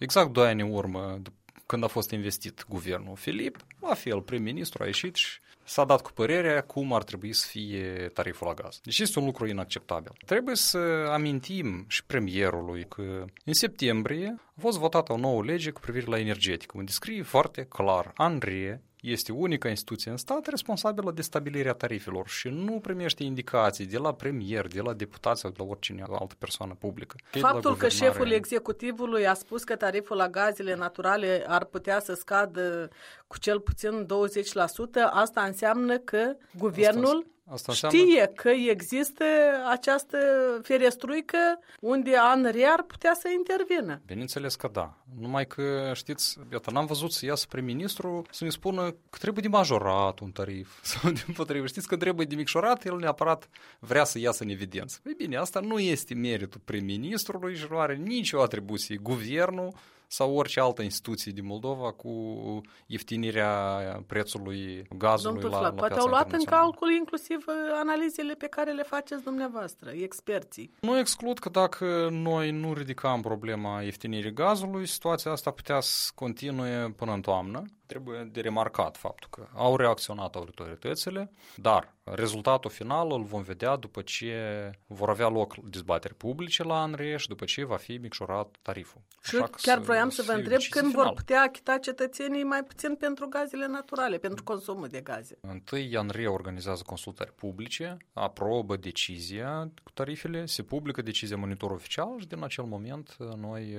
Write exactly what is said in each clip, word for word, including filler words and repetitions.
Exact doi ani în urmă, când a fost investit guvernul Filip, la fel, prim-ministru a ieșit și s-a dat cu părerea cum ar trebui să fie tariful la gaz. Deci este un lucru inacceptabil. Trebuie să amintim și premierului că în septembrie a fost votată o nouă lege cu privire la energetică, unde scrie foarte clar, ANRE este unica instituție în stat responsabilă de stabilirea tarifelor și nu primește indicații de la premier, de la deputați sau de la oricine altă persoană publică. Faptul că șeful executivului a spus că tariful la gazele naturale ar putea să scadă cu cel puțin douăzeci la sută, asta înseamnă că guvernul Asta înseamnă... știe că există această ferestruică unde ANRE ar putea să intervină. Bineînțeles că da. Numai că, știți, iată, n-am văzut să iasă prim-ministru să ne spună că trebuie de majorat un tarif. Sau din potrivă. Știți că trebuie de micșorat, el neapărat vrea să iasă în evidență. Ei bine, asta nu este meritul prim-ministrului și nu are nicio atribuție guvernul sau orice altă instituție din Moldova cu ieftinirea prețului gazului Domnul la, Flac, la poate piața au luat în internațională. calcul inclusiv analizele pe care le faceți dumneavoastră, experții. Nu exclud că dacă noi nu ridicam problema ieftinirii gazului, situația asta putea să continue până în toamnă. Trebuie de remarcat faptul că au reacționat autoritățile, dar rezultatul final îl vom vedea după ce vor avea loc dezbateri publice la ANRE și după ce va fi micșorat tariful. Și chiar vroiam să vă întreb când final. vor putea achita cetățenii mai puțin pentru gazele naturale, pentru consumul de gaze. Întâi ANRE organizează consultări publice, aprobă decizia cu tarifele, se publică decizia monitor oficial și din acel moment noi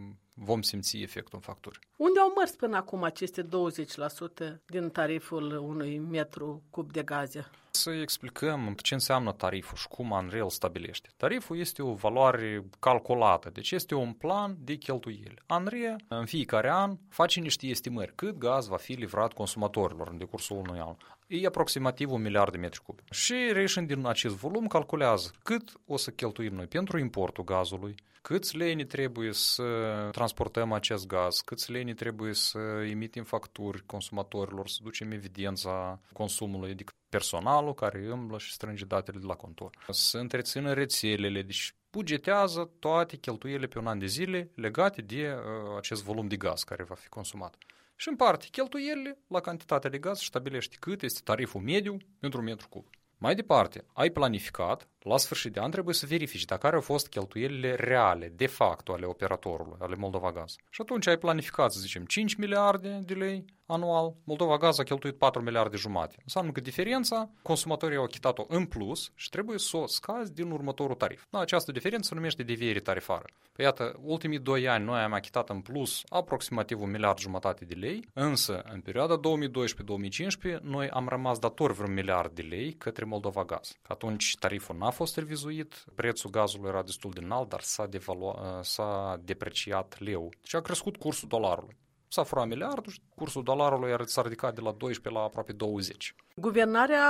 vom simți efectul în facturi. Unde au mers până acum aceste douăzeci la sută din tariful unui metru cub de gaze? Să explicăm ce înseamnă tariful și cum ANRE îl stabilește. Tariful este o valoare calculată, deci este un plan de cheltuieli. ANRE în fiecare an face niște estimări cât gaz va fi livrat consumatorilor în decursul unui an. E aproximativ un miliard de metri cubi. Și reieșind din acest volum calculează cât o să cheltuim noi pentru importul gazului, câți lei ne trebuie să transportăm acest gaz, câți lei ne trebuie să emitem facturi consumatorilor, să ducem evidența consumului, adică personalul care îmblă și strânge datele de la contor, să întrețină rețelele, deci bugetează toate cheltuielile pe un an de zile legate de uh, acest volum de gaz care va fi consumat. Și împarte cheltuielile la cantitatea de gaz și stabilește cât este tariful mediu pentru un metru cub. Mai departe, ai planificat, la sfârșit de an trebuie să verifici dacă care au fost cheltuielile reale, de facto, ale operatorului, ale Moldova Gaz. Și atunci ai planificat, să zicem, cinci miliarde de lei anual, Moldova Gaz a cheltuit patru miliarde jumate. Înseamnă că diferența, consumatorii au achitat-o în plus și trebuie să o scazi din următorul tarif. Da, această diferență se numește deviere tarifară. Păi iată, ultimii doi ani noi am achitat în plus aproximativ un miliard jumătate de lei, însă în perioada două mii doisprezece două mii cincisprezece noi am rămas datori vreun miliard de lei către Moldova Gaz. Atunci tariful n-a fost revizuit, prețul gazului era destul de înalt, dar s-a, devalua, s-a depreciat leu. Deci a crescut cursul dolarului. S-a furat miliardul și cursul dolarului s-a ridicat de la doisprezece la aproape douăzeci. Guvernarea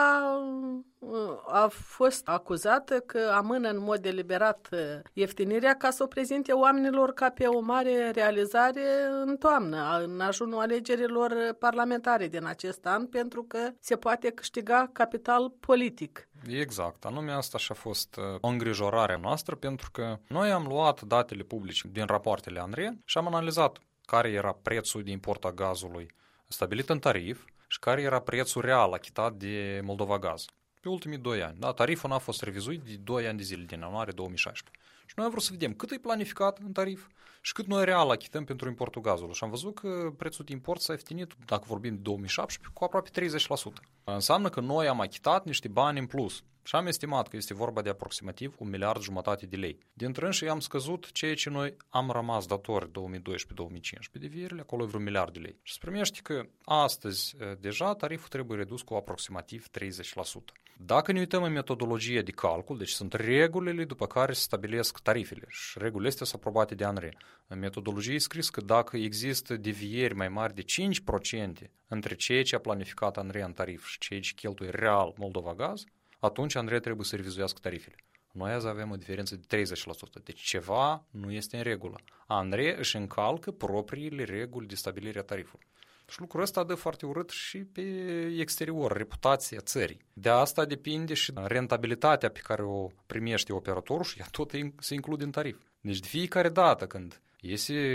a fost acuzată că amână în mod deliberat ieftinirea ca să o prezinte oamenilor ca pe o mare realizare în toamnă, în ajunul alegerilor parlamentare din acest an, pentru că se poate câștiga capital politic. Exact, anume asta și-a fost o îngrijorare noastră, pentru că noi am luat datele publice din rapoartele ANRE și am analizat care era prețul de import a gazului stabilit în tarif și care era prețul real achitat de Moldova Gaz pe ultimii doi ani. Da, tariful n-a fost revizuit de doi ani de zile, din ianuarie două mii șaisprezece. Și noi am vrut să vedem cât e planificat în tarif și cât noi real achităm pentru importul gazului. Și am văzut că prețul de import s-a ieftinit, dacă vorbim de două mii șaptesprezece, cu aproape treizeci la sută. Înseamnă că noi am achitat niște bani în plus. Și am estimat că este vorba de aproximativ un miliard jumătate de lei. Dintre înși am scăzut ceea ce noi am rămas datori două mii doisprezece două mii cincisprezece de vierile, acolo e vreun miliard de lei. Și se primește că astăzi deja tariful trebuie redus cu aproximativ treizeci la sută. Dacă ne uităm în metodologia de calcul, deci sunt regulile după care se stabilesc tarifele și regulile astea sunt aprobate de ANRE. În metodologie e scris că dacă există devieri mai mari de cinci la sută între ceea ce a planificat ANRE în tarif și ceea ce cheltuie real Moldova Gaz, atunci ANRE trebuie să revizuiască tarifele. Noi azi avem o diferență de treizeci la sută, deci ceva nu este în regulă. ANRE își încalcă propriile reguli de stabilire a tarifului. Și lucrul ăsta dă foarte urât și pe exterior, reputația țării. De asta depinde și rentabilitatea pe care o primește operatorul și ea tot se include în tarif. Deci de fiecare dată când iese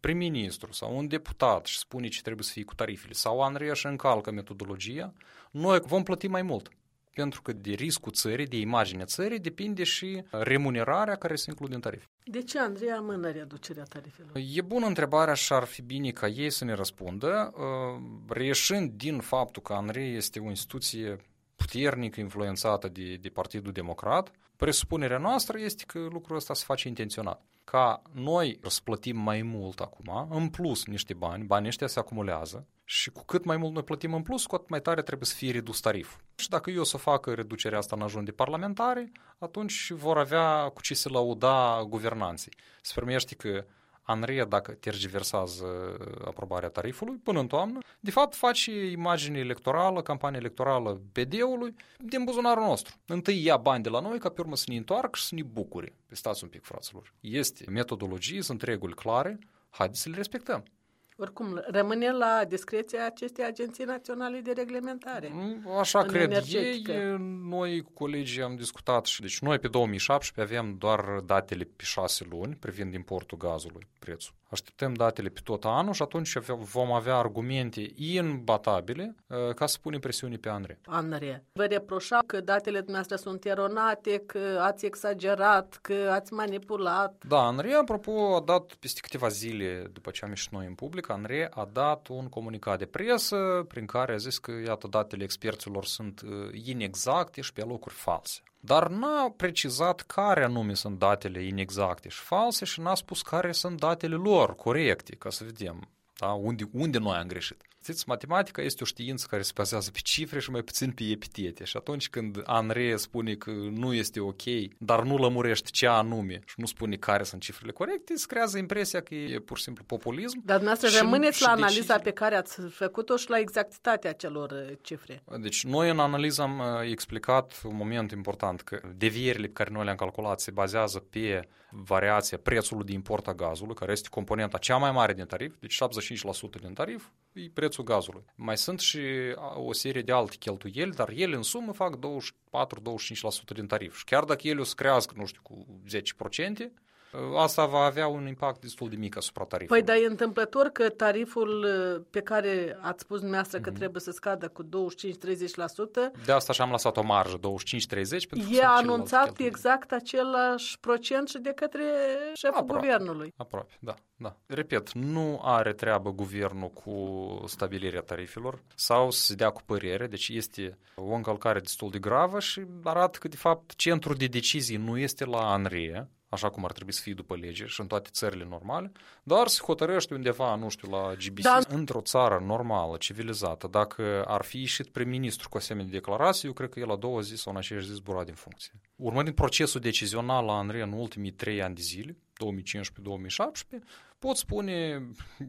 prim-ministru sau un deputat și spune ce trebuie să fie cu tarifele sau Andreea și încalcă metodologia, noi vom plăti mai mult. Pentru că de riscul țării, de imaginea țării, depinde și remunerarea care se include în tarif. De ce Andreea amână reducerea tarifelor? E bună întrebarea și ar fi bine ca ei să ne răspundă, reieșind din faptul că Andreea este o instituție puternic influențată de, de Partidul Democrat, presupunerea noastră este că lucrul ăsta se face intenționat. Ca noi să plătim mai mult acum, în plus niște bani, banii ăștia se acumulează și cu cât mai mult noi plătim în plus, cu atât mai tare trebuie să fie redus tariful. Și dacă eu să fac reducerea asta în ajun de parlamentari, atunci vor avea cu ce se lăuda guvernanții. Se primește că Andreea, dacă tergiversează aprobarea tarifului până în toamnă, de fapt face imagine electorală, campanie electorală P D-ului din buzunarul nostru. Întâi ia bani de la noi, ca pe urmă să ne întoarcă și să ne bucure. Stați un pic, fraților. Este metodologie, sunt reguli clare, haideți să le respectăm. Oricum, rămâne la discreția acestei agenții naționale de reglementare. Așa cred energetică. Ei. Noi, colegii, am discutat și deci noi pe două mii șaptesprezece avem doar datele pe șase luni privind importul gazului, prețul. Așteptăm datele pe tot anul și atunci vom avea argumente imbatabile ca să punem presiune pe Andreea. Andreea, vă reproșa că datele dumneavoastră sunt eronate, că ați exagerat, că ați manipulat. Da, Andreea, apropo, a dat peste câteva zile după ce am ieșit noi în public, Andreea a dat un comunicat de presă prin care a zis că, iată, datele experților sunt inexacte și pe locuri false. Dar n-a precizat care anume sunt datele inexacte și false și n-a spus care sunt datele lor corecte, ca să vedem, da? unde, unde noi am greșit. Știți, matematica este o știință care se bazează pe cifre și mai puțin pe epitete. Și atunci când Andreea spune că nu este ok, dar nu lămurește ce anume și nu spune care sunt cifrele corecte, se creează impresia că e pur și simplu populism. Dar dumneavoastră rămâneți la analiza decizii pe care ați făcut-o și la exactitatea celor cifre. Deci noi în analiză am explicat un moment important, că devierile pe care noi le-am calculat se bazează pe variația prețului de import a gazului, care este componenta cea mai mare din tarif, deci șaptezeci și cinci la sută din tarif e prețul gazului. Mai sunt și o serie de alte cheltuieli, dar ele în sumă fac douăzeci și patru la douăzeci și cinci la sută din tarif. Și chiar dacă ele o să crească, nu știu, cu zece la sută, asta va avea un impact destul de mic asupra tarifului. Păi, dar e întâmplător că tariful pe care ați spus dumneavoastră că mm-hmm. trebuie să scadă cu douăzeci și cinci la treizeci la sută... De asta și-am lăsat o marjă, douăzeci și cinci la treizeci la sută. E anunțat exact același procent și de către șeful aproape, guvernului. Aproape, da, da. Repet, nu are treabă guvernul cu stabilirea tarifelor sau să se dea cu părere, deci este o încălcare destul de gravă și arată că, de fapt, centrul de decizii nu este la Andreea, așa cum ar trebui să fie după lege și în toate țările normale, dar se hotărăște undeva, nu știu, la G B C. Da. Într-o țară normală, civilizată, dacă ar fi ieșit prim-ministru cu asemenea declarații, eu cred că el la două zi sau în aceeași zi zbura din funcție. Urmărind procesul decizional la Andreea în ultimii trei ani de zile, două mii cincisprezece două mii șaptesprezece, pot spune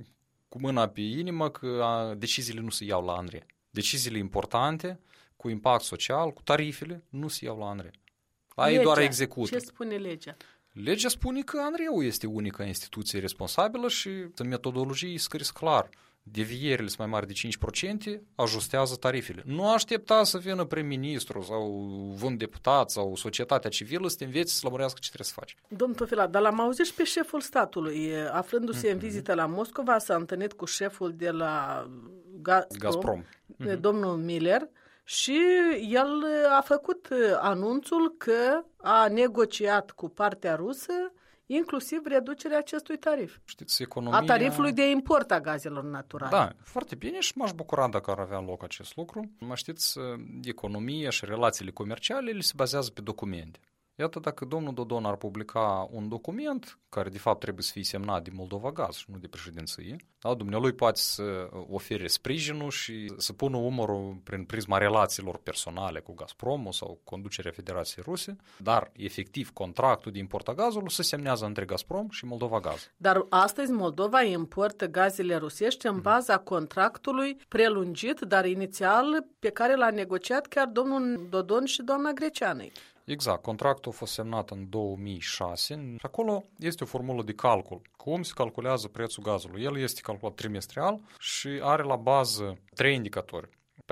cu mâna pe inimă că deciziile nu se iau la Andreea. Deciziile importante, cu impact social, cu tarifele, nu se iau la Andreea. La ei doar execută. Ce spune legea? Legea spune că Andreea este unica instituție responsabilă și în metodologie scris clar. Devierile sunt mai mari de cinci la sută, ajustează tarifele. Nu aștepta să vină prim-ministru sau un deputat sau societatea civilă să te înveți să lămurească ce trebuie să faci. Domnul Tofilat, dar l-am auzit și pe șeful statului. Aflându-se mm-hmm. în vizită la Moscova, s-a întâlnit cu șeful de la Gazprom, Gazprom. Mm-hmm. domnul Miller, și el a făcut anunțul că a negociat cu partea rusă inclusiv reducerea acestui tarif. Știți, economia... A tarifului de import a gazelor naturale. Da, foarte bine și m-aș bucura dacă ar avea loc acest lucru. Mă știți, economia și relațiile comerciale ele se bazează pe documente. Iată, dacă domnul Dodon ar publica un document, care de fapt trebuie să fie semnat de Moldova Gaz și nu de președinție, da, dumnealui poate să ofere sprijinul și să pună umărul prin prisma relațiilor personale cu Gazpromul sau conducerea Federației Ruse, dar efectiv contractul de import a gazului se semnează între Gazprom și Moldova Gaz. Dar astăzi Moldova importă gazele rusești în baza contractului prelungit, dar inițial pe care l-a negociat chiar domnul Dodon și doamna Greceanei. Exact, contractul a fost semnat în două mii șase și acolo este o formulă de calcul. Cum se calculează prețul gazului? El este calculat trimestrial și are la bază trei indicatori.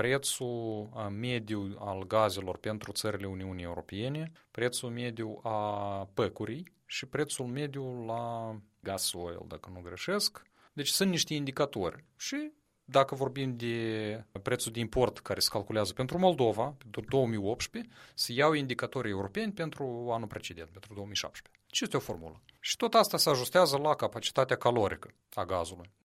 Prețul mediu al gazelor pentru țările Uniunii Europene, prețul mediu a păcurii și prețul mediu la gas oil, dacă nu greșesc, Deci sunt niște indicatori și dacă vorbim de prețul de import care se calculează pentru Moldova, pentru două mii optsprezece, se iau indicatorii europeni pentru anul precedent, pentru două mii șaptesprezece. Și este o formulă. Și tot asta se ajustează la capacitatea calorică a gazului.